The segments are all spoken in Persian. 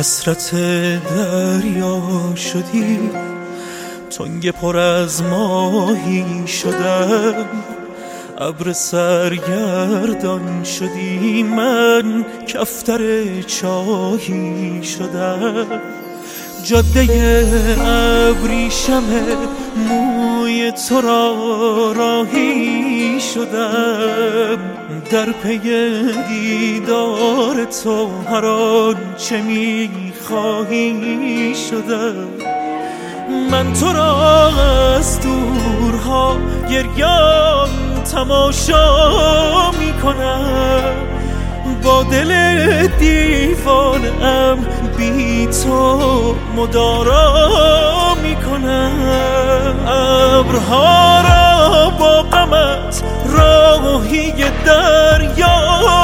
حسرت دریا شدی، تنگ پر از ماهی شدم، ابر سرگردان شدی، من کفتر چاهی شدم. جاده ابریشم موی تو را راهی شدم، در پی دیدار تو هر آنچه می‌خواهی شدم. من تو را از دورها گریان تماشا می‌کنم، با دل دیوانه‌ام بی تو مدارا میکنم. ابرها را با غمت راهی دریا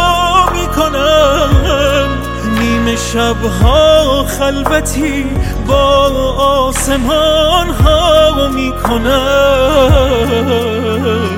میکنم، نیمه شبها خلوتی با آسمان ها میکنم.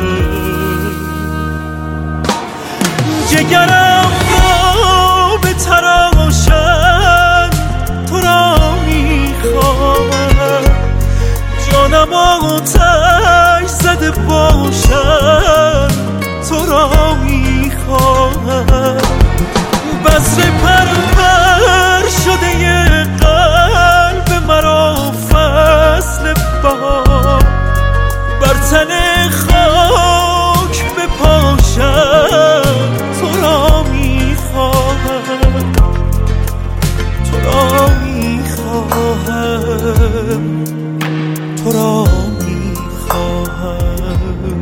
جگرم را به تراشن تو را میخواهم، جانم آتش زده باشن تو را میخواهم. بذر پرور شده قلب مرا فصل بهار، بر تن خاک بپاشم تو را میخواهم، تو را میخواهم، تو را میخواهم.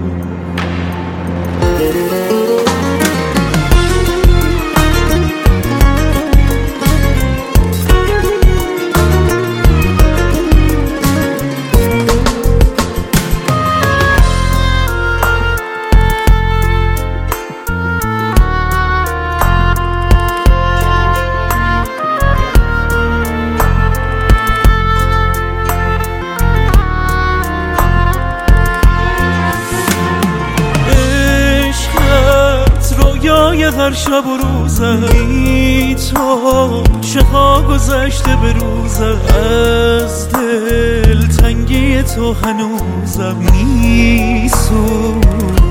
هر شب و روزم بی تو چه ها گذشته به روزم، از دل تنگی تو هنوزم میسوزم،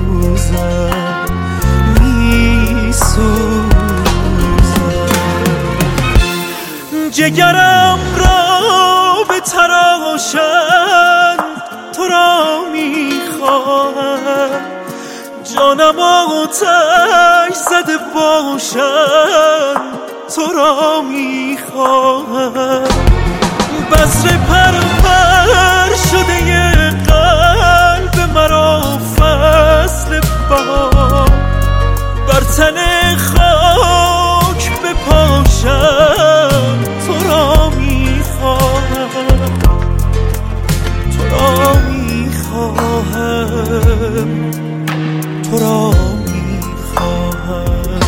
میسوزم. جگرم را به تراشن تو را میخواهم، جانم آتش زده باشن تو را میخواهم. بذر پرور شده قلب مرا فصل بهار، بر تن خاک بپاشن تو را میخواهم، تو را میخواهم، تو را میخواهم.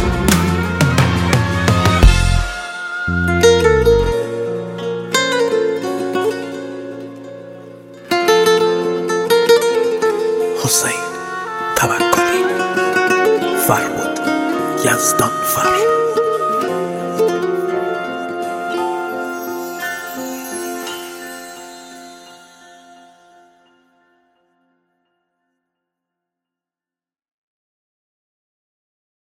حسین توکلی، فربود یزدانفر.